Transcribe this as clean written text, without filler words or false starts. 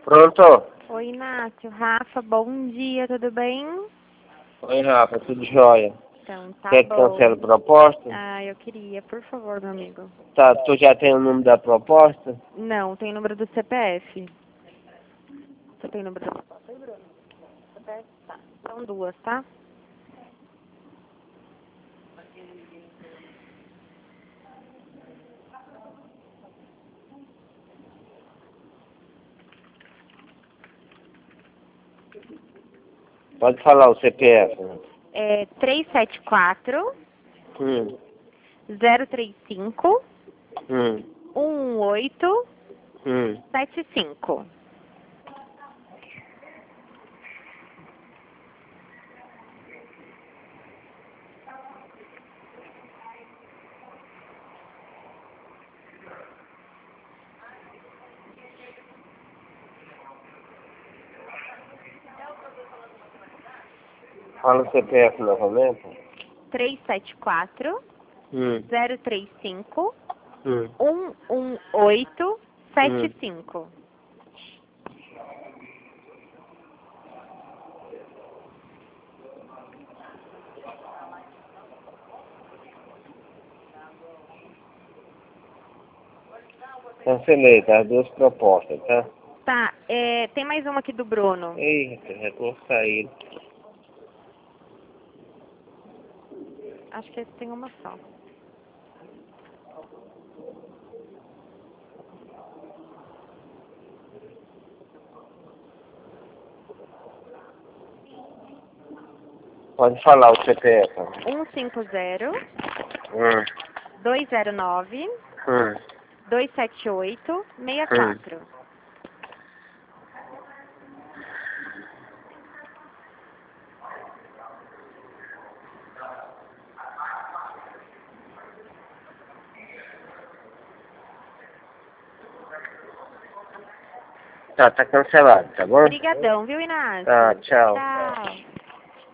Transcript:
Pronto? Oi, Inácio. Rafa, bom dia, tudo bem? Oi, Rafa, tudo jóia? Então, tá Quer que bom. cancele a proposta? Ah, eu queria, por favor, meu amigo. Tá, tu já tem o número da proposta? Não, tem o número do CPF. Você tem o número da proposta? Oi, Bruno. CPF? Tá. São duas, tá? Pode falar o CPF. Né? É 374 Hum, 035 hum, 1875. Fala o CPF novamente. 374 Hum, 035 hum, 11875. Cancelei, tá? As duas propostas, tá? Tá, tem mais uma aqui do Bruno. Ei, já tô saindo. Acho que esse tem uma só. Pode falar o CPF. 150 Hum, 209 hum, 278 hum. 64. Tá cancelado, tá bom? Obrigadão, viu, Inácio? Tá, tchau. Tchau.